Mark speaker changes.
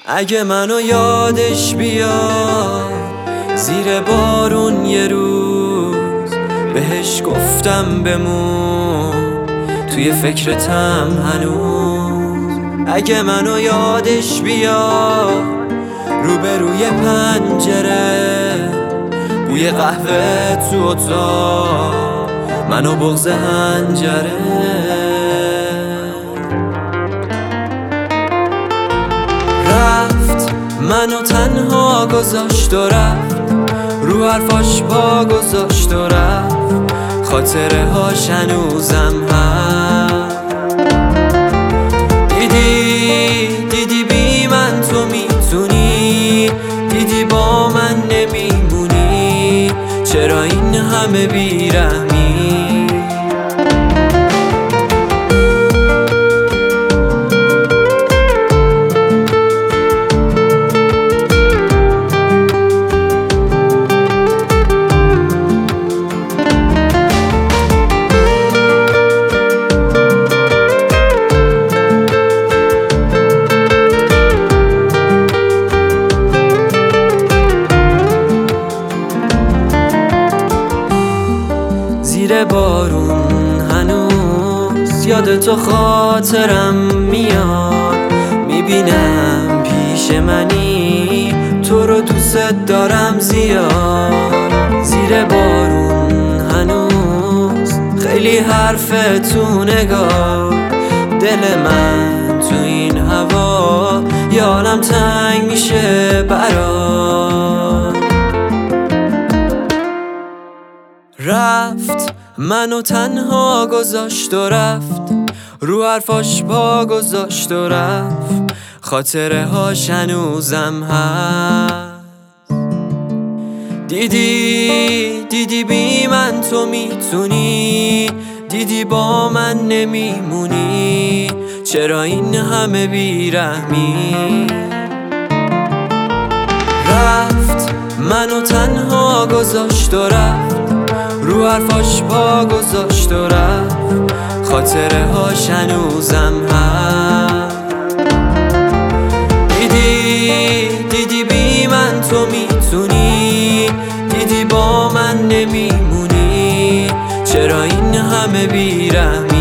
Speaker 1: اگه منو یادش بیاد زیر بارون یه روز بهش گفتم بمون توی فکرتم هنوز. اگه منو یادش بیاد روبروی پنجره بوی قهوه تو اتاق منو بغض هنجره. رفت منو تنها گذاشت و رفت رو حرفاش پا گذاشت و رفت خاطره هاش هنوزم هست. دیدی بی من تو میتونی، دیدی با من نمیمونی، چرا این همه بیرحمی؟ زیر بارون هنوز یاد تو خاطرم میاد، میبینم پیش منی تو رو دوست دارم زیاد. زیر بارون هنوز خیلی حرفه تو نگاه، دل من تو این هوا یادم تنگ میشه برات. رفت منو تنها گذاشت و رفت رو حرفاش پا گذاشت و رفت خاطره هاش هنوزم هست. دیدی بی من تو میتونی، دیدی با من نمیمونی، چرا این همه بیرحمی؟ رفت منو تنها گذاشت و رفت رو حرفاش پا گذاشت و رفت خاطره هاش هنوزم هست. دیدی بی من تو میتونی، دیدی با من نمیمونی، چرا این همه بیرحمی؟